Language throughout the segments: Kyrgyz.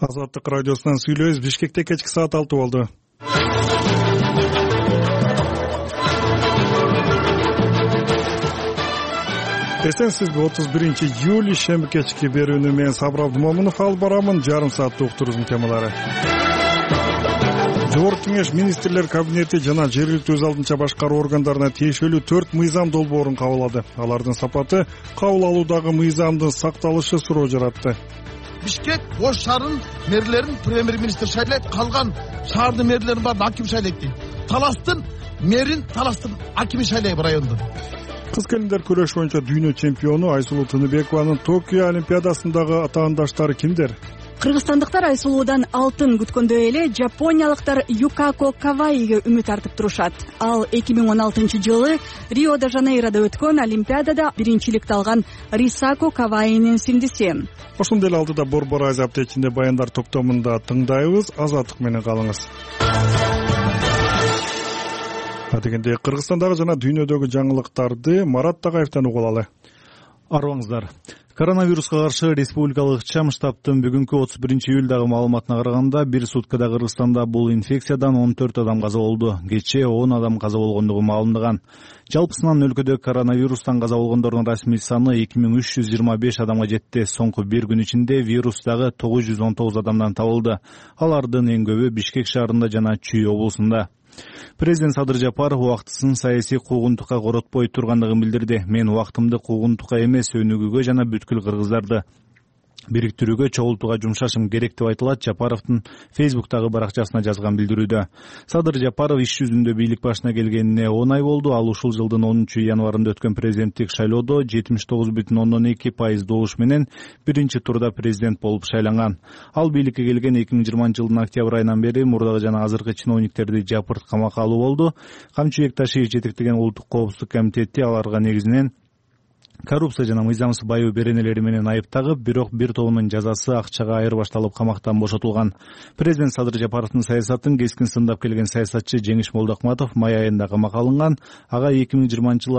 Азаттык радиосунан сүйлөйбүз. Бишкекте кечки саат 6 болду. Эсенсизби 31-июль ишемби кечки берүүнү мен Сабыр Абдымомунов алып барамын. Жарым сааттык уктуруздун темалары. Жогорку кеңеш министрлер кабинети жана жергиликтүү өз алдынча башкаруу органдарына тиешелүү 4 мыйзам долбоорун кабыл алды. Алардын сапаты кабыл алуудагы мыйзамдын сакталышы суроо жаратты. Бишкек Ош шаарынын мэрлерин премьер-министр шайлайт, калган шаардын мэрлерин баарын аким шайлайт дейт. Таластын мэрин Таластын акими шайлайт райондо. Кыз келиндер күрөш боюнча дүйнө чемпиону Айсулуу Тыныбекованын Токио олимпиадасындагы атаандаштары кимдер? Кыргызстандыктар Айсулуудан алтын күткөндөй эле жапониялыктар Юкако Каваиге үмүт артып турушат. Ал 2016-жылы Рио-де-Жанейрода өткөн олимпиадада биринчиликти алган Рисако Каваинин сиңдиси. Ошондой эле алдыда Борбор Азия аптечинде баяндар топтомунда тыңдайбыз. Азаттык менен калыңыз. Дегенде Кыргызстандагы жана дүйнөдөгү жаңылыктарды Марат Тагаевден угуп алалы. Арыбаңыздар. Коронавируска каршы республикалык ЧАМ штабтын бүгүнкү 31-июлдагы маалыматына караганда бир суткада Кыргызстанда бул инфекциядан 14 адам каза болду. Кечээ 10 адам каза болгондугу маалымдаган. Жалпысынан өлкөдө коронавирустан каза болгондордун расмий саны 2325 адамга жетти. Соңку бир күн ичинде вирус дагы 919 адамдан табылды. Алардын эң көбү Бишкек шаарында жана Чүй облусунда. Президент Садыр Жапаров убактысын саясий куугунтукка коротпой тургандыгын билдирди. Мен убактымды куугунтукка эмес, өнүгүүгө жана бүткүл кыргыздарды бириктирүүгө, чогултууга жумшашым керек деп айтылат Жапаровдун Фейсбуктагы баракчасына жазган билдирүүдө. Садыр Жапаров иш жүзүндө бийлик башына келгенине 10 ай болду. Ал ушул жылдын 10-январында өткөн президенттик шайлоодо 79,2% добуш менен биринчи турда президент болуп шайланган. Ал бийликке келген 2020-жылдын октябрь айынан бери мурдагы жана азыркы чиновниктерди жапырт камакка алуу болду. Камчыбек Ташиев жетектеген улуттук коопсуздук комитети аларга негизинен коррупция жана мыйзамсыз байоо беренелери менен айып тагып, бирок бир тобунун жазасы акчага айырбашталып камактан бошотулган. Президент Садыр Жапаровдун саясатын кескин сындап келген саясатчы Жеңиш Молдокматов май айында камакка алынган. Ага 2020-жылы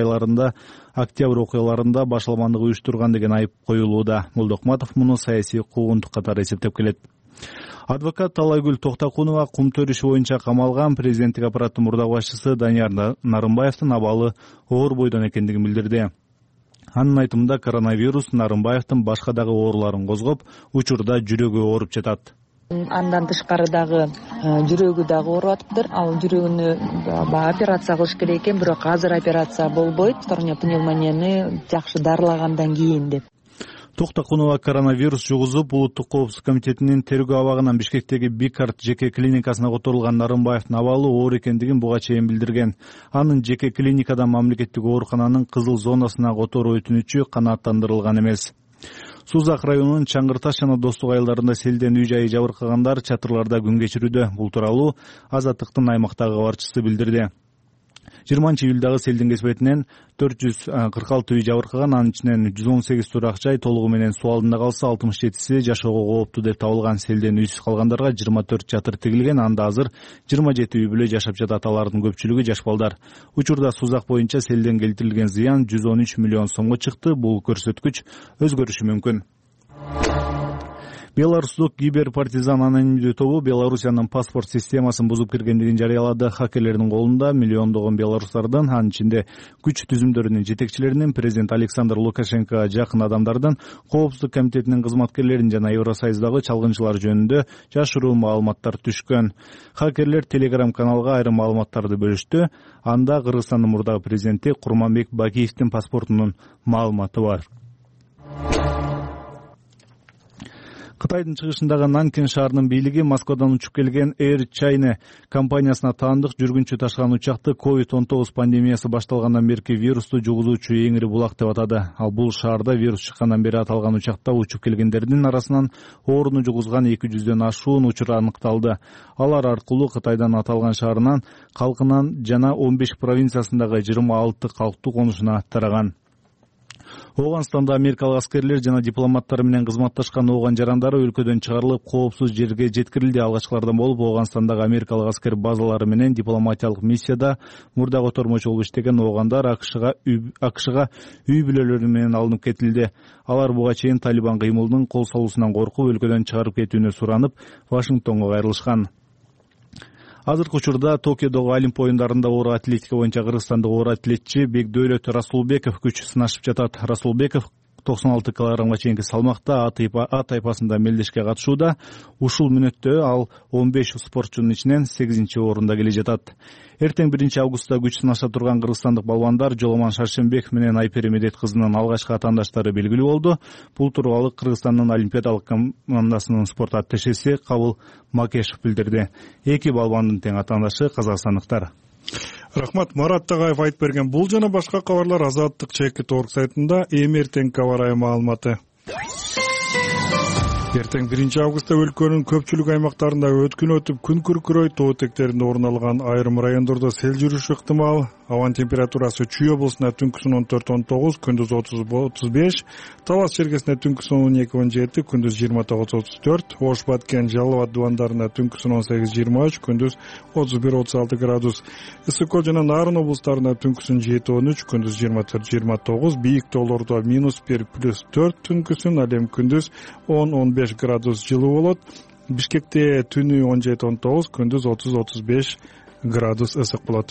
октябрь окуяларында башаламандык уюштурган деген айып коюлууда. Молдокматов муну саясий куугунтук катары эсептеп келет. Адвокат Талайгүл Токтакунова кумтөр иши боюнча камалган. Президенттик аппараттын мурдагы башчысы Данияр Нарымбаевдин абалы оор бойдон экендигин билдирди. Анын айтымында коронавирус Нарымбаевдин башка дагы ооруларын козгоп, учурда жүрөгү ооруп жатат. Андан тышкары дагы жүрөгү дагы ооруп атыптыр. Ал жүрөгүнү операция кылыш керек экен, бирок азыр операция болбойт. Сторонняя пневмонияны жакшы дарылагандан кийин деп. Токтакунова коронавирус жугузуп, улуттук коопсуздук комитетинин тергөө абагынан Бишкектеги Бикарт жеке клиникасына которулган Нарымбаевдин абалы оор экендигин буга чейин билдирген. Анын жеке клиникадан мамлекеттик оорукананын кызыл зонасына которуу өтүнүчү канааттандырылган эмес. Сузак районунун Чаңгырташ жана Достук айылдарында селден үй-жайы жабыркагандар чатырларда күн кечирүүдө. Бул тууралуу Азаттыктын аймактагы кабарчысы билдирди. 20-июлдагы селдин кесбетинен 446 үй жабыркаган, анын ичинен 118 турак жай толугу менен суу алдында калса, 67си жашоого кооптуу деп табылган. Селден үйсүз калгандарга 24 чатыр тигилген. Анда азыр 27 үй бүлө жашап жатат. Алардын көпчүлүгү жаш балдар. Учурда Сузак боюнча селден келтирилген зыян 113 миллион сомго чыкты. Бул көрсөткүч өзгөрүшү мүмкүн. Беларустук киберпартизан анонимдүү тобу Белоруссиянын паспорт системасын бузуп киргендигин жарыялады. Хакерлердин колунда миллиондогон белорустардын, анын ичинде күч түзүмдөрүнүн жетекчилеринин, президент Александр Лукашенкоға жакын адамдардын, коопсуздук комитетинин кызматкерлерин жана Евросоюздагы чалгынчылар жөнүндө жашыруу маалыматтар түшкөн. Хакерлер Telegram каналга айрым маалыматтарды бөлүштү. Анда Кыргызстандын мурдагы президенти Курманбек Бакиевдин паспортунун маалыматы бар. Кытайдын чыгышындагы Нанкин шаарынын бийлиги Москвадан учуп келген Air China компаниясына таандык жүргүнчү ташыган учакты COVID-19 пандемиясы башталгандан берки вирусту жугузуучу эң ири булак деп атады. Ал бул шаарда вирус чыккандан бери аталган учакта учуп келгендердин арасынан ооруну жугузган 200дөн ашуун учур аныкталды. Алар аркылуу Кытайдан аталган шаарынан, калкынан жана 15 провинциясындагы 26 калктуу конушуна тараган. Ооганстанда америкалык аскерлер жана дипломаттар менен кызматташкан ооган жарандары өлкөдөн чыгарылып, коопсуз жерге жеткирилди. Алгачкылардан болуп, Ооганстандагы америкалык аскер базалары менен дипломатиялык миссияда мурда котормочу болуп иштеген оогандар АКШга үй бүлөлөрү менен алынып кетилди. Алар буга чейин Талибан кыймылынын кол салуусунан коркуп, өлкөдөн чыгарып кетүүнү суранып, Вашингтонго кайрылышкан. Азыркы учурда Токиодогу Олимп оюндарында оор атлетика боюнча кыргызстандык оор атлетчи Бекдөөлөт Расулбеков күч сынашып жатат. Расулбеков 96 килограммга чейинки салмакта А тайпасында мелдешке катышууда. Ушул мүнөттө ал 15 спортчунун ичинен 8-орунда келе жатат. Эртең 1-августта күч сынаша турган кыргызстандык балбандар Жоломан Шаршембеков менен Айпери Медет кызынын алгачкы атаандаштары белгилүү болду. Бул тууралуу Кыргызстандын олимпиадалык командасынын спорт атташеси Кабыл Макешев билдирди. Эки балбандын тең атаандашы казакстандыктар. Рахмат, Марат Тагаев айтып берген. Бул жана башка кабарлар Азаттык ЧК.org сайтында эмертең кабар маалыматы. Эртең 1-августта өлкөнүн көпчүлүк аймактарында өткүн өтүп, күн күркүрөй, тоо этектеринде орун алган айрым райондордо сел жүрүшү ыктымал. Абанын температурасы Чүй облусунда түнкүсүн 14-19, күндүз 30-35, Талас чергесинде түнкүсүн 12-17, күндүз 29-34, Ош Баткен, Жалал Абад дубандарында түнкүсүн 18-23, күндүз 31-36 градус. Ысык Көл жана Нарын облустарында түнкүсүн 7-13, күндүз 24-29, бийик тоолордо -1+4 түнкүсүн, ал эми күндүз 10-15 градус жылуу болот. Бишкекте түнү 17-19, күндүз 30-35 градус ысык болот.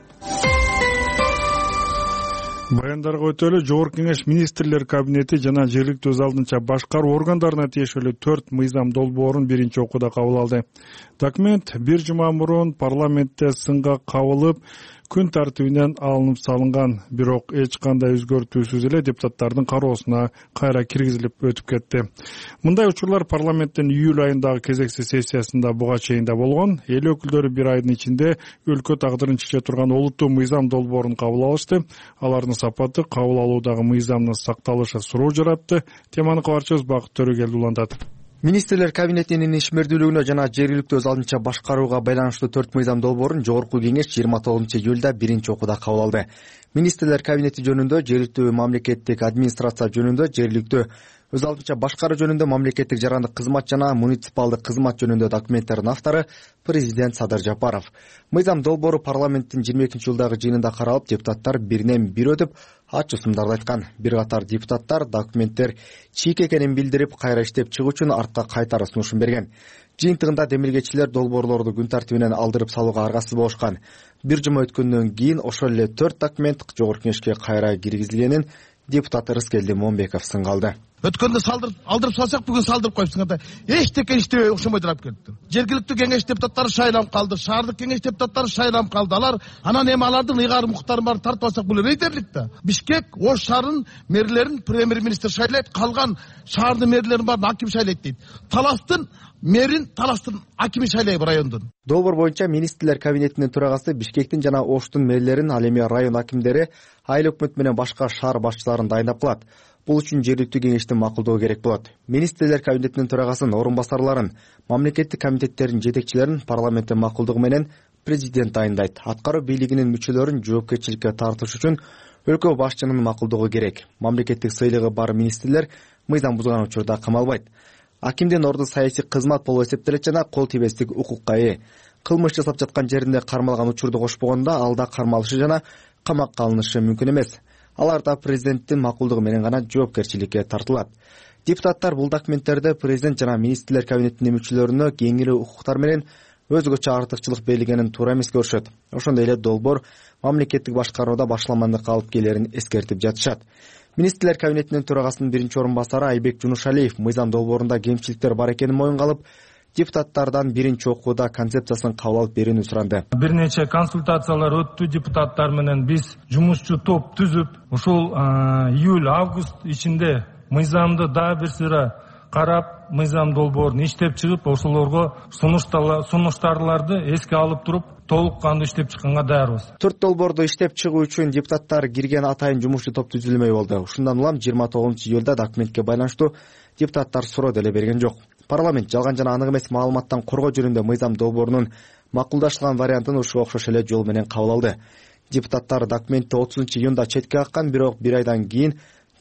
Баяндарга өтөлү Жогорку Кеңеш министрлер кабинети жана жергиликтүү өз алдынча башкаруу органдарына тиешелүү 4 мыйзам долбоорун биринчи окууда кабыл алды. Документ бир жума мурун парламентте сынга кабылып, күн тартибинен алынып салынган, бирок эч кандай өзгөртүүсүз эле депутаттардын кароосуна кайра киргизилип өтүп кетти. Мындай учурлар парламенттин июль айындагы кезектеси сессиясында буга чейин да болгон. Эл өкүлдөрү бир айдын ичинде өлкө тагдырын чече турган олуттуу мыйзам долбоорун кабыл алышты. Алардын сапаты кабыл алуудагы мыйзамдын сакталышы суроо жаратты. Теманы кабарчыбыз Бакыт Төрөгелди улантат. Министрлер кабинетинин ишмердүүлүгүнө жана жергиликтүү өз алдынча башкарууга байланыштуу 4 мыйзам долбоорун Жогорку Кеңеш 29-июлда биринчи окууда кабыл алды. Министрлер кабинети жөнүндө, жергиликтүү мамлекеттик администрация жөнүндө, жергиликтүү өз алдынча башкаруу жөнүндө, мамлекеттик жарандык кызмат жана муниципалдык кызмат жөнүндө документтердин автору президент Садыр Жапаров. Мыйзам долбоору парламенттин 22-жылдагы жыйынында каралып, депутаттар биринен бир өтүп, ачуу сымдарды айткан. Бир катар депутаттар документтер чийик экенин билдирип, кайра иштеп чыгуу үчүн артка кайтары сунушун берген. Жыйынтыгында демилгечилер долбоорлорду күн тартибинен алдырып салууга аргасыз болушкан. Бир жума өткөндөн кийин ошол эле 4 документ Жогорку Кеңешке кайра киргизилгенин депутат Рыскелди Момбеков сынга алды. Өткөндө алдырып салсак, бүгүн салдырып коюпсуңар. Эчтеке иштебей окшомой турап келиптир. Жергиликтүү кеңеш депутаттары шайланып калды, шаардык кеңеш депутаттары шайланып калды. Алар анан эми алардын ыйгары муктарын баарын тартып алсак, бул рейдерлик да. Бишкек Ош шаарынын мэрлерин премьер-министр шайлайт, калган шаардын мэрлерин баарын аким шайлайт дейт. Таластын мэрин Таластын акими шайлайт райондун. Долбоор боюнча министрлер кабинетинин төрагасы Бишкектин жана Оштун мэрлерин, ал эми район акимдери, айыл өкмөт менен башка шаар башчыларын дайындап калат. Бул үчүн жергиликтүү кеңештин макулдугу керек болот. Министрлер кабинетинин төрагасын, орун басарларын, мамлекеттик комитеттердин жетекчилерин парламенттин макулдугу менен президент дайындайт. Аткаруу бийлигинин мүчөлөрүн жоопкерчиликке тартыш үчүн өлкө башчынын макулдугу керек. Мамлекеттик сыйлыгы бар министрлер мыйзам бузган учурда камалбайт. Акимдин орду саясий кызмат болуп эсептелет жана кол тийбестик укукка ээ. Кылмыш жасап жаткан жеринде кармалган учурду кошпогондо алда кармалышы жана камакка алынышы мүмкүн эмес. Алар да президенттин макулдугу менен гана жоопкерчиликке тартылат. Депутаттар бул документтерде президент жана министрлер кабинетинин мүчөлөрүнө кеңири укуктар менен өзгөчө артыкчылык берилгенин туура эмес көрүшөт. Ошондой эле долбоор мамлекеттик башкарууда башаламандыкка алып келерин эскертип жатышат. Министрлер кабинетинин төрагасынын биринчи орун басары Айбек Жунушалиев мыйзам долбоорунда кемчиликтер бар экенин моюнга алып, депутаттардан биринчи окууда концепциясын кабыл алып берүүнү суранды. Бир нече консультациялар өттү депутаттар менен. Биз жумушчу топ түзүп, ушул июль-август ичинде мыйзамды дагы бир сыйра карап, мыйзам долбоорун иштеп чыгып, ошолорго сунуштарларды эске алып туруп, толук кандуу иштеп чыкканга даярбыз. 4 долбоорду иштеп чыгуу үчүн депутаттар кирген атайын жумушчу топ түзүлмөй болду. Ушундан улам 29-июлда документке байланыштуу депутаттар суроо деле берген жок. Парламент жалган жана анык эмес маалыматтан коргоо жөнүндө мыйзам долбоорунун макулдашылган вариантын ушуга окшош эле жол менен кабыл алды. Депутаттар документти 30-июнда четке каккан, бирок бир айдан кийин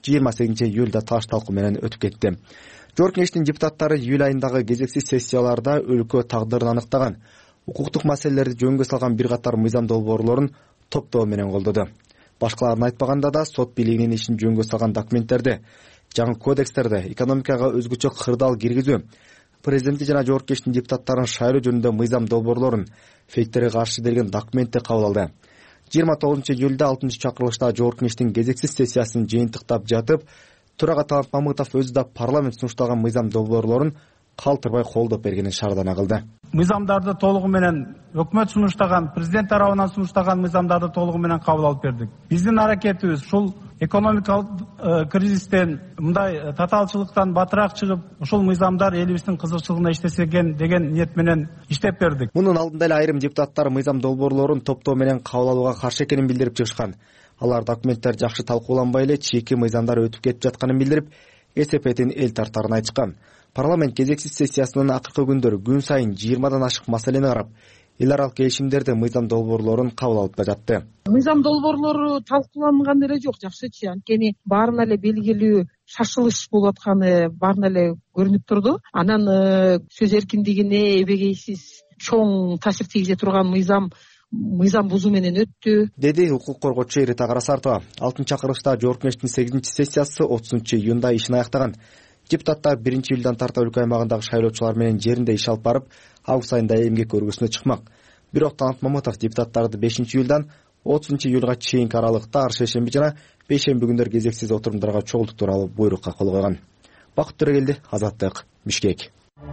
28-июлда таш талкуу менен өтүп кетти. Жогорку кеңештин депутаттары июль айындагы кезексиз сессияларда өлкө тагдырын аныктаган укуктук маселелерди жөнгө салган бир катар мыйзам долбоорлорун топтоо менен колдоду. Башкаларын айтпаганда да сот бийлигинин ишин жөнгө салган документтерди, жаңы кодекстерди, экономикага өзгөчө кырдаал киргизүү, президенти жана жогорку кеңештин депутаттарын шайлоо жөнүндө мыйзам долбоорлорун, фейктерге каршы деген документти кабыл алды. 29-июлда 6-чакырылышта жогорку кеңештин кезексиз сессиясын жыйынтыктап жатып, төрага Талант Мамытов өзү да парламент сунуштаган мыйзам долбоорлорун калтырбай колдоп бергенин шаардана кылды. Мыйзамдарды толугу менен өкмөт сунуштаган, президент тарабынан сунуштаган мыйзамдарды толугу менен кабыл алып бердик. Биздин аракетибиз ушул экономикалык кризистен, мындай татаалчылыктан батыраак чыгып, ушул мыйзамдар элибиздин кызыкчылыгына иштесеген деген ниет менен иштеп бердик. Мунун алдында эле айрым депутаттар мыйзам долбоорлорун топтоо менен кабыл алууга каршы экенин билдирип чыгышкан. Алар документтер жакшы талкууланбай эле чийки мыйзамдар өтүп кетип жатканын билдирип, эсепетин эл тартарын айтышкан. Парламент кезексиз сессиясынын акыркы күндөрү күн сайын 20дан ашык маселени карап, эл аралык келишимдерди, мыйзам долбоорлорун кабыл алып жатты. Мыйзам долбоорлору талкууланган эле жок, жакшычы. Анткени баарына эле белгилүү шашылыш болуп атканы баарына эле көрүнүп турду. Анан сөз эркиндигине эбегейсиз чоң таасир тийгизе турган мыйзам бузуу менен өттү, деди укук коргоочу Ирита Карасартова. 6-чакырылышта жогорку кеңештин 8-сессиясы 30-июнда ишин аяктаган. Депутаттар 1-июлдан тарта өлкө аймагындагы шайлоочулар менен жеринде иш алып барып, август айында эмгек өргүсүнө чыкмак. Бирок Талант Мамытов депутаттарды 5-июлдан 30-июлга чейинки аралыкта ар шейшемби жана бейшемби күндөр кезексиз отурумдарга чогултуу тууралуу буйрукка кол койгон. Бакыт Төрөгелди, Азаттык, Бишкек.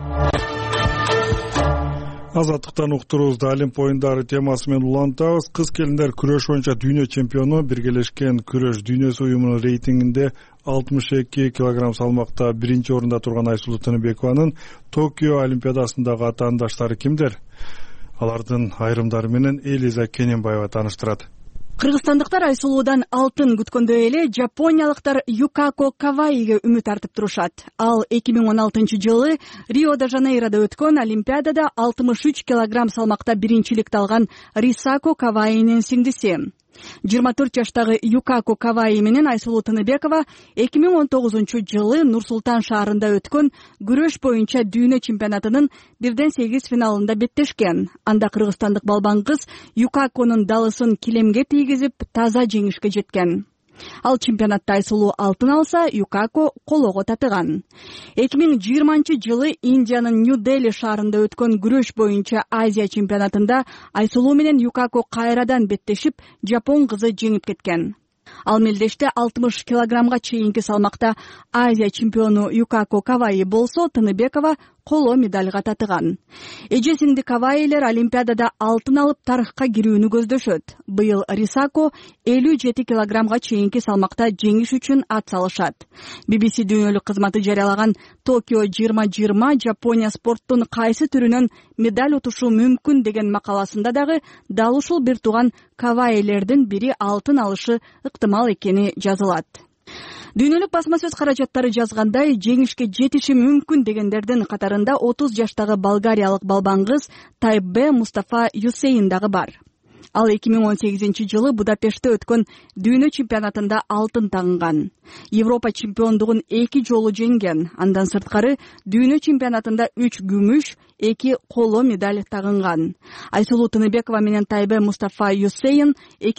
Азаттыктан уктуруубузду Олимп оюндары темасы менен улантабыз. Кыз келиндер күрөш боюнча дүйнө чемпиону Биргелешкен күрөш дүйнөсү уюмунун рейтингинде 62 кг салмакта 1-орунда турган Айсулуу Тыныбекованын Токио Олимпиадасындагы атаандаштары кимдер? Алардын айрымдары менен Элиза Кененбаева тааныштырат. Кыргызстандыктар Айсулуудан алтын күткөндөй эле жапониялыктар Юкако Каваиге үмүт артып турушат. Ал 2016-жылы Рио-де-Жанейрода өткөн Олимпиадада 63 кг салмакта биринчиликти алган Рисако Каваинин сиңдиси. 24 жаштагы Юкако Каваи менен Айсулуу Тыныбекова 2019-жылы Нур-Султан шаарында өткөн күрөш боюнча дүйнө чемпионатынын 1-8 финалында беттешкен. Анда кыргызстандык балбан кыз Юкаконун далысын килемге тийгизип таза жеңишке жеткен. Ал чемпионатта Айсулуу алтын алса, Юкако колого татыган. 2020-жылы Индиянын Нью-Дели шаарында өткөн күрөш боюнча Азия чемпионатында Айсулуу менен Юкако кайрадан беттешип, жапон кызы жеңип кеткен. Ал мелдеште 60 килограммга чейинки салмакта Азия чемпиону Юкако Каваи болсо, Тыныбекова коло медальга татыган. Эжесинди Каваилер Олимпиадада алтын алып тарыхка кирүүнү көздөшөт. Быйыл Рисако 57 килограммга чейинки салмакта жеңиш үчүн ат салышат. BBC дүйнөлүк кызматы жарыялаган Токио 2020 Жапония спорттун кайсы түрүнөн медаль утушу мүмкүн деген макаласында дагы дал ушул бир тууган Каваилердин бири алтын алышы ыктымал экени жазылат. Дүйнөлүк басма сөз каражаттары жазгандай, жеңишке жетиши мүмкүн дегендердин катарында 30 жаштагы болгариялык балбан кыз Тайбе Мустафа Юсейин дагы бар. Ал 2018-жылы Будапештте өткөн дүйнө чемпионатында алтын тагынган. Европа чемпиондугун 2 жолу жеңген. Андан сырткары дүйнө чемпионатында 3 күмүш, 2 коло медаль тагынган. Айсулуу Тыныбекова менен Тайбе Мустафа Юсейин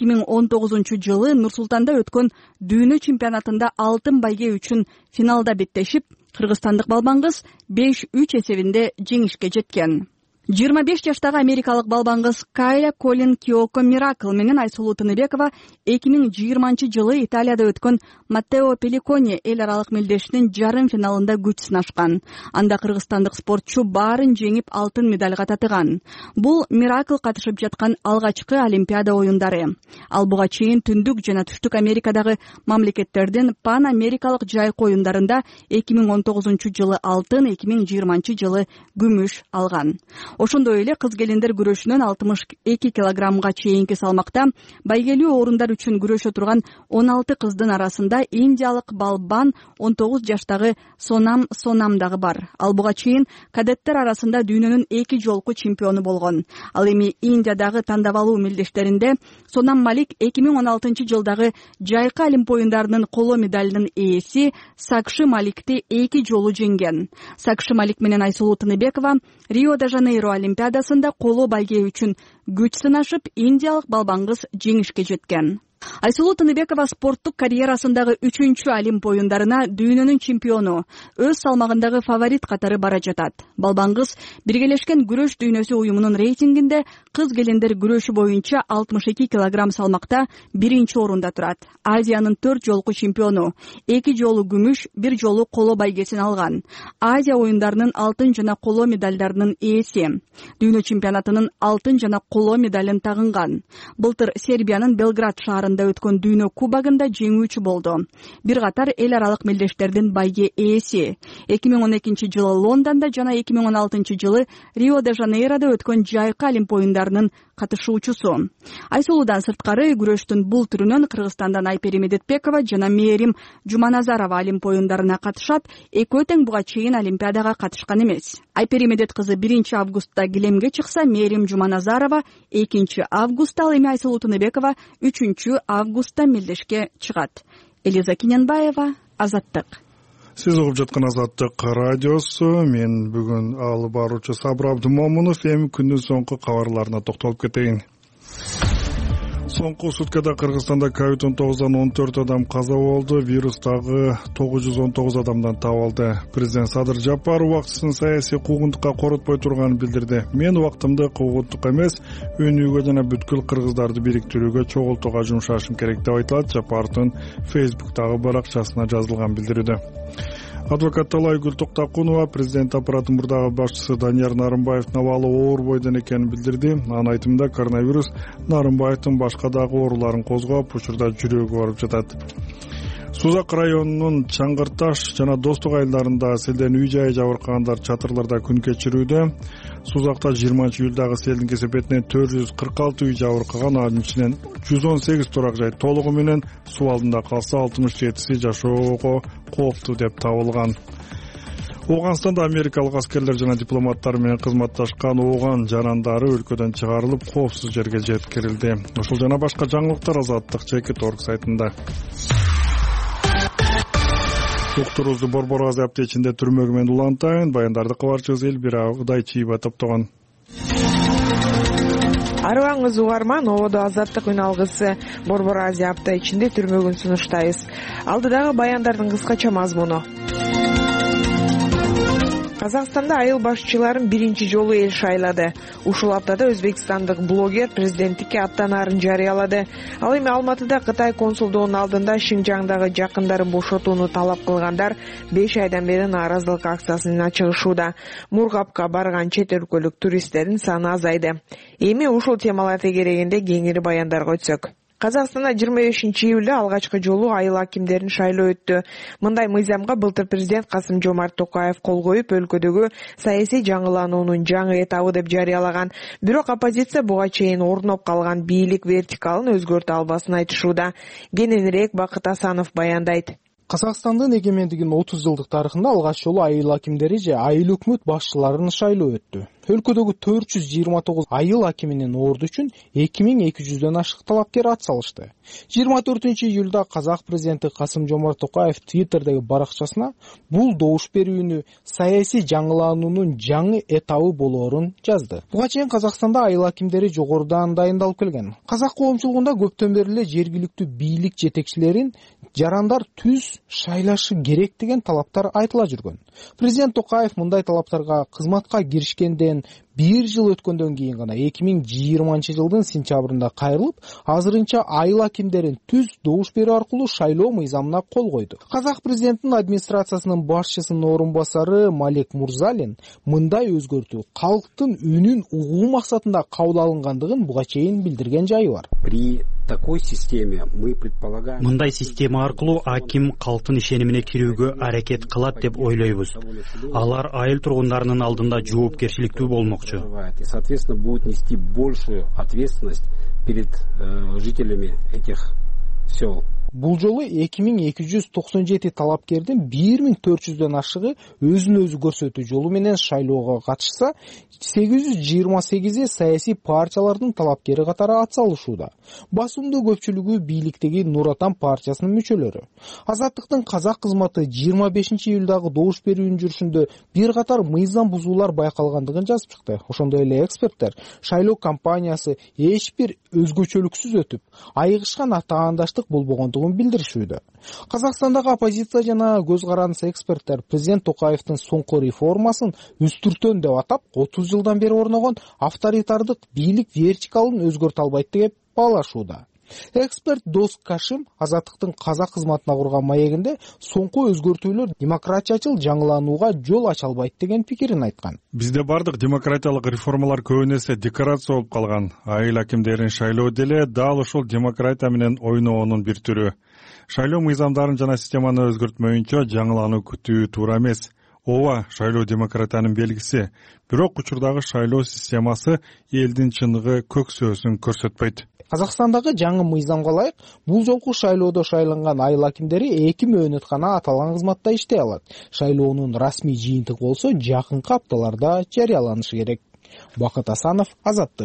2019-жылы Нур-Султанда өткөн дүйнө чемпионатында алтын байге үчүн финалда беттешип, кыргызстандык балбан кыз 5-3 эсебинде жеңишке жеткен. 25 жаштагы америкалык балбан кыз Кайля Колин Киоко Миракл менен Айсулуу Тыныбекова 2020-жылы Италияда өткөн Маттео Пеликоне эл аралык мелдешинин жарым финалында күч сынашкан. Анда кыргызстандык спортчу баарын жеңип алтын медальга татыган. Бул Миракл катышып жаткан алгачкы Олимпиада оюндары. Ал буга чейин түндүк жана түштүк Америкадагы мамлекеттердин пан-америкалык жайкы оюндарында 2019-жылы алтын, 2020-жылы күмүш алган. Ошондой эле кыз келиндер күрөшүнөн 62 килограммга чейинки салмакта байгелүү орундар үчүн күрөшө турган 16 кыздын арасында индиялык Балбан 19 жаштагы Сонам дагы бар. Ал буга чейин кадеттер арасында дүйнөнүн 2 жолку чемпиону болгон. Ал эми Индиядагы тандабалуу мелдештеринде Сонам Малик 2016 жылдагы жайкы Олимп оюндарынын коло медалынын ээси Сакши Маликти 2 жолу жеңген. Сакши Малик менен Айсулуу Тыныбекова Рио-де-Жанейро олимпиадасында коло байге үчүн күч сынашып, индиялык балбан кыз жеңишке жеткен. Айсулуу Тыныбекова спорттук карьерасындагы 3-чү Олимп оюндарына дүйнөнүн чемпиону, өз салмагындагы фаворит катары бара жатат. Балбан кыз Биргелешкен күрөш дүйнөсү уюмунун рейтингинде кыз келиндер күрөшү боюнча 62 килограмм салмакта 1-орунда турат. Азиянын 4 жолку чемпиону, 2 жолу күмүш, 1 жолу коло байгесин алган. Азия оюндарынын алтын жана коло медалдарынын ээси. Дүйнө чемпионатынын алтын жана коло медалын тагынган. Былтыр Сербиянын Белград шаарында өткөн дүйнө кубогунда жеңүүчү болду. Бир катар эл аралык мелдештердин байге ээси. 2012 жылы Лондондо жана 2016 жылы Рио-де-Жанейрода өткөн жайкы Олимп оюндарынын катышуучусу. Айсулуудан сырткары күрөштүн бул түрүнөн Кыргызстандан Айпери Медетбекова жана Мээрим Жуманазарова Олимп оюндарына катышат. Экөө тең буга чейин Олимпиадага катышкан эмес. Айпери Медет кызы 1 августта килемге чыкса, Мээрим Жуманазарова 2 августта, ал эми Айсулуу Тыныбекова 3 августта мелдешке чыгат. Элиза Киненбаева, Азаттык. Сиз угуп жаткан Азаттык радиосу. Мен бүгүн алып баруучу Сабыр Абдымомунов. Эми күндүн соңку кабарларына токтолуп кетейин. Соңку суткада Кыргызстанда COVID-19дан 14 адам каза болду. Вирус дагы 919 адамдан табылды. Президент Садыр Жапаров убактысын саясий куугунтукка коротпой турганын билдирди. Мен убактымды куугунтукка эмес, өнүүгө жана бүткүл кыргыздарды бириктирүүгө, чогултууга жумшашым керек деп айтылат Жапаровдун Facebook'тагы баракчасына жазылган билдирүүдө. Адвокат Талайгүл Токтакунова президент аппаратынын мурдагы башчысы Данияр Нарымбаевдин абалы оор бойдон экенин билдирди. Анын айтымында коронавирус Нарымбаевдин башка дагы ооруларын козгоп, учурда жүрөгү барып жатат. Сузак районунун Чаңгырташ жана Достук айылдарында селден үй-жайы жабыркагандар чатырларда күн кечирүүдө. Сузакта 20-июлдагы селдин кесепетинен 446 үй жабыркаган, анын ичинен 118 турак жай толугу менен суу алдында калса, 67си жашоого кооптуу деп табылган. Ооганстанда америкалык аскерлер жана дипломаттар менен кызматташкан ооган жарандары өлкөдөн чыгарылып, коопсуз жерге жеткирилди. Ушул жана башка жаңылыктар Азаттык Чекит.org сайтында. Уктурубузду Борбор Азия аптечинде түрмөгү менен улантайын. Баяндарды кабарчыбыз Элбира Удайчиева топтогон. Арыбаңыз угарман, ободо Азаттык үн алгысы Борбор Азия апта ичинде түрмөгүн сунуштайбыз. Алдыдагы баяндардын кыскача мазмуну. Казакстанда айыл башчыларын 1 жолу эл шайлады. Ушул аптада өзбекстандык блогер президенттикке аттанаарын жарыялады. Ал эми Алматыда Кытай консулдугунун алдында Шинжаңдагы жакындарын бошотууну талап кылгандар 5 айдан бери нааразылык акциясына чыгышууда. Мургапка барган чет өлкөлүк туристтердин саны азайды. Эми ушул темалар тегерегинде кеңири баяндарга өтсөк. Казакстанда 25-июлда алгачкы жолу айыл акимдерин шайлоо өттү. Мындай мыйзамга былтыр президент Касым-Жомарт Токаев кол коюп, өлкөдөгү саясий жаңылануунун жаңы этабы деп жарыялаган. Бирок оппозиция буга чейин орноп калган бийлик вертикалын өзгөртө албасын айтышууда. Кененирээк Бакыт Асанов баяндайт. Казакстандын эгемендигинин 30 жылдык тарыхында алгач жолу айыл акимдери же айыл өкмөт башчыларын шайлоо өттү. Өлкөдөгү 429 айыл акиминин орду үчүн 2200дөн ашык талапкер ат салышты. 24-июлда казак президенти Касым-Жомарт Токаев Твиттердеги баракчасына бул добуш берүүнү саясий жаңылануунун жаңы этабы болоорун жазды. Буга чейин Казакстанда айыл акимдери жогорудан дайындалып келген. Казак коомчулугунда көптөн бери эле жергиликтүү бийлик жетекчилерин жарандар түз шайлашы керек деген талаптар айтыла жүргөн. Президент Токаев мындай талаптарга кызматка киришкенден 1 жыл өткөндөн кийин гана 2020 жылдын сентябрында кайрылып, азырынча айыл акимдерин түз добуш берүү аркылуу шайлоо мыйзамына кол койду. Казак президентинин администрациясынын башчысынын орун басары Малек Мурзалин мындай өзгөртүү калктын үнүн угуу максатында кабыл алынгандыгын буга чейин билдирген жайы бар. При такой системе мы предполагаем... Мындай система аркылуу аким калктын ишенимине кирүүгө аракет кылат деп ойлойбуз. Алар айыл тургундарынын алдында жоопкерчиликтүү болмокчу. И, соответственно, будет нести большую ответственность перед жителями этих сел. Бул жолу 2297 талапкердин 1400дөн ашыгы өзүн өзү көрсөтүү жолу менен шайлоого катышса, 828 саясий партиялардын талапкери катары атсалышууда. Басымдуу көпчүлүгү бийликтеги Нур Отан партиясынын мүчөлөрү. Азаттыктын казак кызматы 25-июлдагы добуш берүүнүн жүрүшүндө бир катар мыйзам бузуулар байкалгандыгын жазып чыкты. Ошондой эле эксперттер шайлоо кампаниясы эч бир өзгөчөлүксүз өтүп, айыгышкан атаандаштык болбогондугун билдиришүүдө. Казакстандагы оппозиция жана көз карандысы эксперттер президент Токаевдин соңку реформасын үстүртөн деп атап, 30 жылдан бери орногон авторитардык бийлик вертикалын өзгөртө албайт деп баалашууда. Эксперт Дос Кашим Азаттыктын казак кызматына курган маегинде соңку өзгөртүүлөр демократиячыл жаңыланууга жол ача албайт деген пикирин айткан. Бизде бардык демократиялык реформалар көбүн эсе декорация болуп калган. Айыл акимдерин шайлоо деле дал ошол демократия менен ойноонун бир түрү. Шайлоо мыйзамдарын жана системаны өзгөртмөйүнчө жаңылануу күтүү туура эмес. Ооба, шайлоо демократиянын белгиси. Бирок учурдагы шайлоо системасы элдин чыныгы көксөөсүн көрсөтпөйт. Казакстандагы жаңы мыйзамга ылайык, бул жолку шайлоодо шайланган айыл акимдери 2 мөөнөт гана аталган кызматта иштей алат. Шайлоонун расмий жыйынтыгы болсо жакынкы апталарда жарыяланышы керек. Бакыт Асанов, Азаттык.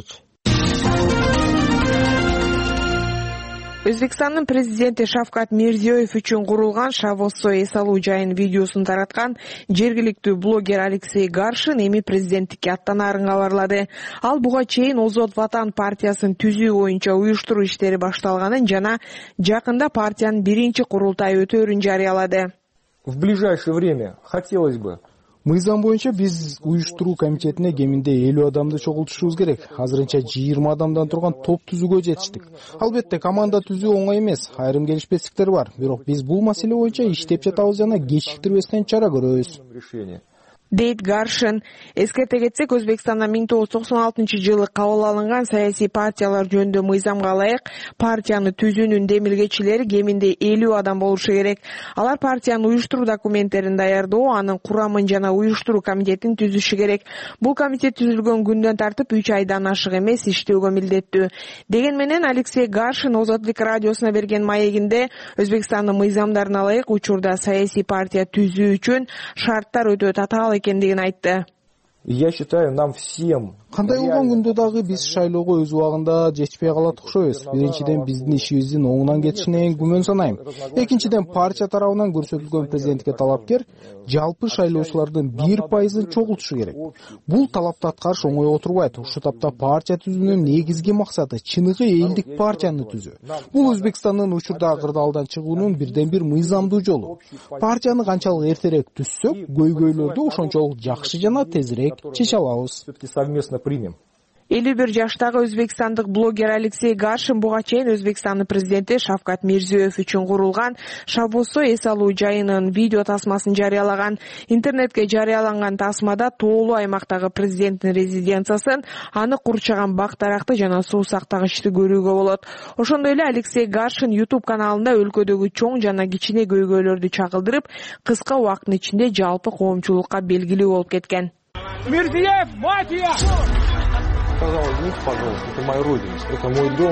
Өзбекстандын президенти Шавкат Мирзиёев үчүн курулган Шавоссо эс алуу жайынын видеосун тараткан жергиликтүү блогер Алексей Гаршин эми президенттикке аттанаарын кабарлады. Ал буга чейин Озод Ватан партиясын түзүү боюнча уюштуруу иштери башталганын жана жакында партиянын биринчи курултайы өтөөрүн жарыялады. В ближайшее время хотелось бы Мыйзам боюнча биз уюштуруу комитетине кеминде 50 адамды чогултушубуз керек. Азырынча 20 адамдан турган топ түзүүгө жетиштик. Албетте команда түзүү оңой эмес, айрым келишпестиктер бар. Бирок биз бул маселе боюнча иштеп жатабыз жана кечиктирбестен чара көрөбүз. Дейт Гаршин. Эскерте кетсек, Өзбекстанда 1996 кабыл алынган саясий партиялар жөнүндө мыйзамга ылайык партияны түзүүнүн демилгечилери кеминде 50 адам болушу керек. Алар партиянын уюштуруу документтерин даярдоо, анын курамын жана уюштуруу комитетин түзүшү керек. Бул комитет түзүлгөн күндөн тартып 3 айдан ашык эмес иштөөгө милдеттүү. Деген менен Алексей Гаршин Озодлук радиосуна берген маегинде Өзбекстандын мыйзамдарына ылайык учурда саясий партия түзүү үчүн шарттар өтө татаал экендигин айтты. Я считаю, нам всем Кандай болгон күндө дагы биз шайлоого өз убагында жетпей калат окшойбуз. Биринчиден биздин ишибиздин оңунан кетишине күмөн санайм. Экинчиден партия тарабынан көрсөтүлгөн президентке талапкер жалпы шайлоочулардын 1%-ын чогултушу керек. Бул талапты аткарыш оңой отурбайт. Ушул тапта партия түзүүнүн негизги максаты чыныгы элдик партияны түзүү. Бул Өзбекстандын учурдагы кырдаалдан чыгуунун бирден бир мыйзамдуу жолу. Партияны канчалык эртерээк түзсөк, көйгөйлөрдү ошончолук жакшы жана тезирээк чече алабыз. Примем. 51 жаштагы өзбекстандык блогер Алексей Гаршин буга чейин Өзбекстандын президенти Шавкат Мирзиёев үчүн курулган Шавоссо эс алуу жайынын видео тасмасын жарыялаган. Интернетке жарыяланган тасмада тоолуу аймактагы президенттин резиденциясын, аны курчаган бак-даракты жана суу сактагычты көрүүгө болот. Ошондой эле Алексей Гаршин YouTube каналында өлкөдөгү чоң жана кичине көйгөйлөрдү чагылдырып, кыска убакыттын ичинде жалпы коомчулукка белгилүү болуп кеткен. Мирзиёев, Матия! Сказал, извините, пожалуйста, это моя родина, это мой дом.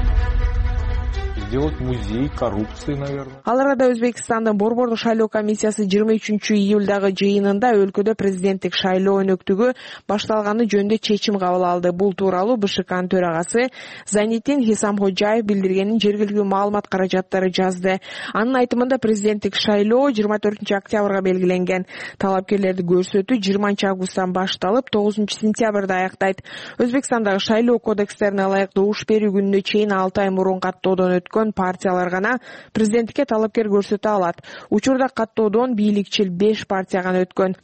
Сделать музей коррупции, наверное. Ал арада Өзбекстандын Борбордук шайлоо комиссиясы 23-июлдагы жыйынында өлкөдө президенттик шайлоо өнөктүгү башталганы жөнүндө чечим кабыл алды. Бул тууралуу БШКнын төрагасы Занитдин Хисамходжаев билдиргенин жергиликтүү маалымат каражаттары жазды. Анын айтымында президенттик шайлоо 24-октябрга белгиленген. Талапкерлерди көрсөтүү 20-августтан башталып 9-сентябрда аяктайт. Өзбекстандагы шайлоо кодекстерине ылайык добуш берүү күнүнө чейин 6 ай мурун каттоодон өткөн партиялар гана президенттикке талапкер көрсөтө алат. Учурда каттоодон бийликчил 5 партия гана өткөн.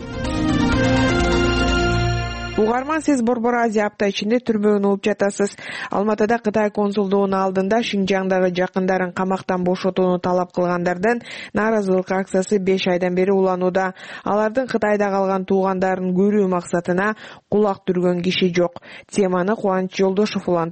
Угарман, сиз Борбор Азия апта ичинде түрмөгөн болуп жатасыз. Алматыда Кытай консулдугунун алдында Шинжаңдагы жакындарын камактан бошотууну талап кылгандардын нааразылык акциясы 5 айдан бери уланууда. Алардын Кытайда калган туугандарын көрүү максатына кулак түргөн киши жок. Теманы Кубаныч Жолдошов улантат.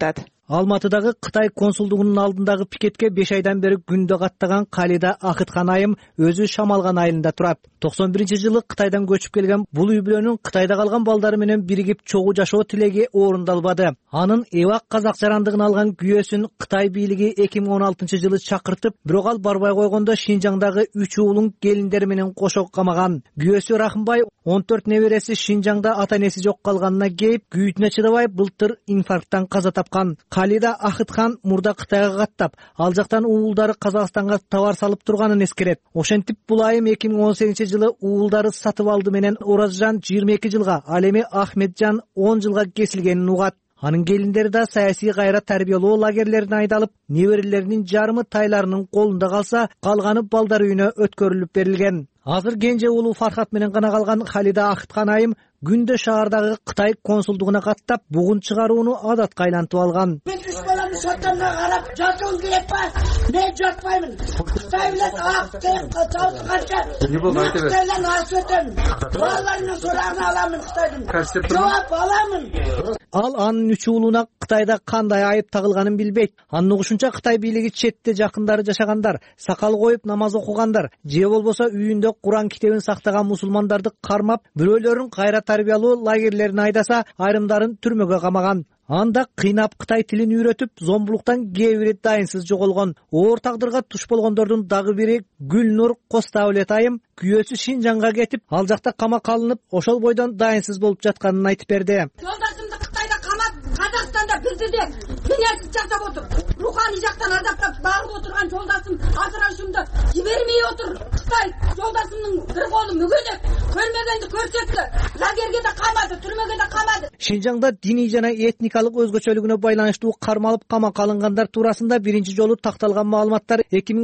Алматыдагы Кытай консулдугунун алдындагы пикетке 5 айдан бери күндө каттаган Калида Акытхан айым өзү Шамалган айылында турат. 91-жылы Кытайдан көчүп келген бул үй бүлөнүн Кытайда калган балдары менен биригип чогуу жашоо тилеги орундалбады. Анын эвак казак жарандыгын алган күйөөсүн Кытай бийлиги 2016-жылы чакыртып, бирок ал барбай койгондо Шинжаңдагы 3 уулун келиндери менен кошо камаган. Күйөөсү Рахымбай 14 небереси Шинжаңда ата-энеси жок калганына кейип, күйүүтүнө чыдабай былтыр инфаркттан каза тапкан. Калида Акытхан мурда Кытайга каттап, ал жактан уулдары Казакстанга товар салып турганын эскерет. Ошентип бул айым 2018-жылы уулдары сатып алды менен Оразжан 22 жылга, ал эми Ахметжан 10 жылга кесилгенин угат. Анын келиндери да саясий кайра тарбиялоо лагерлерине айдалып, неберелеринин жарымы тайларынын колунда калса, калганы балдар үйүнө өткөрүлүп берилген. Азыр кенже уулу Фархат менен гана калган Калида Акытхан айым күндө шаардагы Кытай консулдугуна каттап, бугун чыгарууну адатка айлантып алган. Мен үч баламды соттомдо карап, жатуым керек ба? Мен жатпаймын. Кытай билет ак деп чалканча. Кытайдан алып өтөм. Балаларымдын сурагын аламын Кытайдын. Жооп аламын. Ал анын үч уулуна Кытайда кандай айып тагылганын билбейт. Анын угушунча Кытай бийлиги четте жакындары жашагандар, сакал коюп намаз окугандар, же болбосо үйүндө Куран китебин сактаган мусулмандарды кармап, бирөөлөрүн кайра тарбиялоо лагерлерине айдаса, айрымдарын түрмөгө камаган. Анда кыйнап Кытай тилин үйрөтүп, зомбулуктан кээ бири дайынсыз жоголгон. Оор тагдырга туш болгондордун дагы бири Гүлнур Костаулет айым күйөөсү Шинжаңга кетип, ал жакта камакка алынып, ошол бойдон дайынсыз болуп жатканын айтып берди. Жолдашымды Кытайда камап, Казакстанда бизди де пенятсыз жасап отур. Руханий жактан азаптап багып отурган жолдашым ажырашымды жибермей отур. Кытай жолдашымдын бир колу мүгөнөк, көрмөгөндү көрсөттү. Лагерге да камады, түрмөгө да камады. Шинжаңда диний жана этникалык өзгөчөлүгүнө байланыштуу кармалып камакка алынгандар туурасында биринчи жолу такталган маалыматтар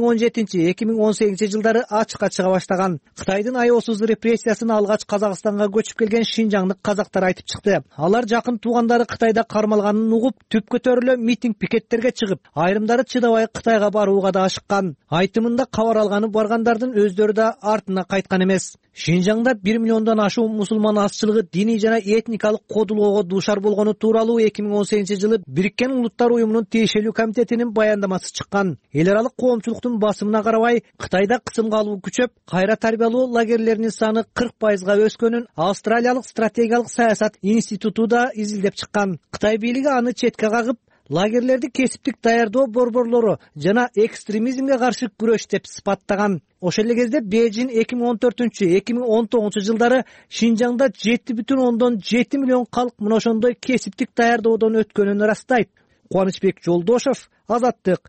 2017-2018 жылдары ачыкка чыга баштаган. Кытайдын аеосуз репрессиясын алгач Казакстанга көчүп келген шинжаңдык казактар айтып чыкты. Алар жакын туугандары Кытайда кармалганын угуп, түп көтөрүлө митинг пикеттерге чыгып, айрымдары чыдабай Кытайга барууга да ашыккан. Айтымында кабар алганы баргандардын өздөрү да артына кайткан эмес. Шинжаңда 1 миллиондон ашуу мусулман азчылыгы диний жана этникалык кодулоого дуушар болгону тууралуу 2018-жылы Бириккен Улуттар уюмунун тиешелүү комитетинин баяндамасы чыккан. Эл аралык коомчулуктун басымына карабай, Кытайда кысымга алуу күчөп, кайра тарбиялоо лагерлеринин саны 40%га өскөнүн Австралиялык стратегиялык саясат институту да изилдеп чыккан. Кытай бийлиги аны четке кагып, лагерлерди кесиптик даярдоо борборлору жана экстремизмге каршы күрөш деп сыпаттаган. Ошол эле кезде Бейжин 2014-2019 жылдары Шинжаңда 7,7 миллион калк мына ошондой кесиптик даярдоодон өткөнүн ырастайт. Кубанычбек Жолдошев, Азаттык.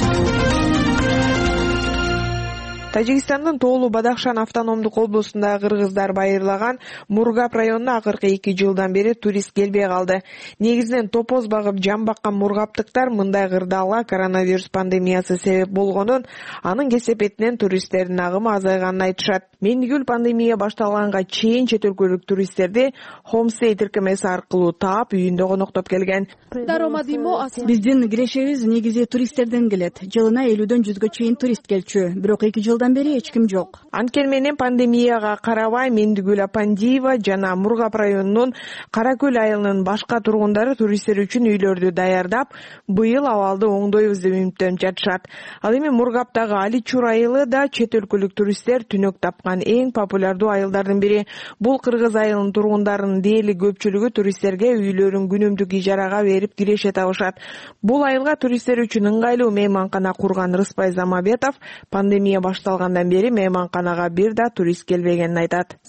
Тажикстандын Тоолу Бадахшан автономдук облусунда кыргыздар байырлаган Мургап районуна акыркы 2 жылдан бери турист келбей калды. Негизинен топоз багып жан баккан мургаптыктар мындай кырдаалга коронавирус пандемиясы себеп болгонун, анын кесепетинен туристтердин агымы азайганын айтышат. Мендигүл пандемия башталганга чейин чет өлкөлүк туристтерди Homestay тиркемеси аркылуу таап, үйүндө коноктоп келген. Биздин кирешебиз негизи туристтерден келет. Жылына 50дөн 100гө чейин турист келчү. Бирок 2 жылдан бери эч ким жок. Анткени менен пандемияга карабай Мендигүл Апандиева жана Мургап районунун Каракөл айылынын башка тургундары туристтер үчүн үйлөрдү даярдап, быйыл абалды оңдойбуз деп үмүттөнүп жатышат. Ал эми Мургаптагы Аличур айылы да чет өлкөлүк туристтер түнөк тапкан эң популярдуу айылдардын бири. Бул кыргыз айылынын тургундарынын дээрлик көпчүлүгү туристтерге үйлөрүн күнүмдүк ижарага берип киреше табышат. Бул айылга туристтер үчүн ыңгайлуу мейманкана курган Рыспай Замабетов пандемия башталгандан бери мейманканага бир да турист келбегенин айтат.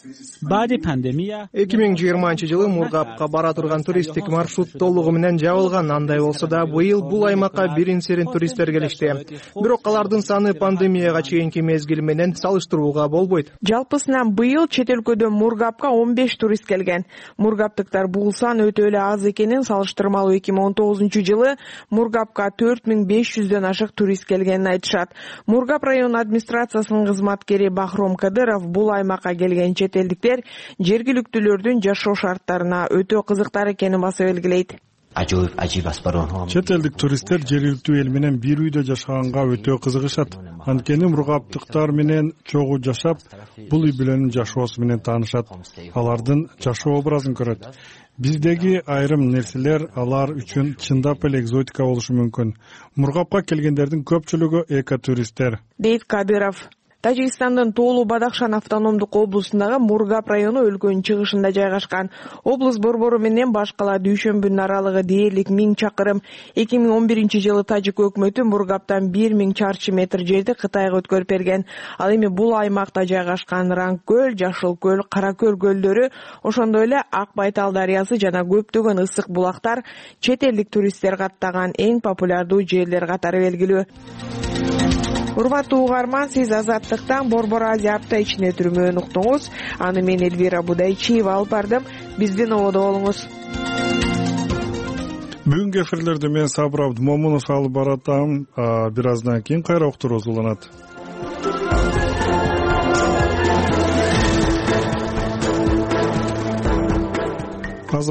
2020-жылы Мургапка бара турган туристтик маршрут толугу менен жабылган. Андай болсо да быйыл бул аймакка бирин-серин туристтер келишти. Бирок алардын саны пандемияга чейинки мезгил менен салыштырууга болбойт. Жалпысынан быйыл чет өлкөдөн Мургапка 15 турист келген. Мургаптыктар бул сан өтө эле аз экенин салыштырмалуу 2019-жылы Мургапка 4500дөн ашык турист келгенин айтышат. Мургап район администрациясынын кызматкери Бахром Кадыров бул аймакка келген чет элдиктер жергиликтүүлөрдүн жашоо шарттарына өтө кызыктар экенин баса белгилейт. чет элдик туристтер жергиликтүү эл менен бир үйдө жашаганга өтө кызыгышат. Анткени мургаптыктар менен чогуу жашап, бул үй бүлөнүн жашоосу менен таанышат, алардын жашоо образын көрөт. Биздеги айрым нерселер алар үчүн чындап эле экзотика болушу мүмкүн. Мургапка келгендердин көпчүлүгү экотуристтер, дейт Кадыров. Тажикстандын Тоолу Бадахшан автономдук облусундагы Мургап району өлкөнүн чыгышында жайгашкан. Облус борбору менен башкала дүйшөмбүнүн аралыгы дээрлик 1000 чакырым. 2011-жылы тажик өкмөтү Мургаптан 1000 чарчы метр жерди Кытайга өткөрүп берген. Ал эми бул аймакта жайгашкан Ранг көл, Жашыл көл, Кара көл көлдөрү, ошондой эле Ак Байтал дарыясы жана көптөгөн ысык булактар чет элдик туристтер каттаган эң популярдуу жерлер катары белгилүү. Урматтуу угарман, сиз Азаттыктан Борбор Азия апта ичине түрмөөнү уктуңуз. Аны мен Эльвира Будайчиева алып бардым. Биздин ободо болуңуз. Бүгүнкү эфирлерди мен Сабыр Абдымомунов алып баратам. Бир аздан кийин кайра уктуруубуз уланат.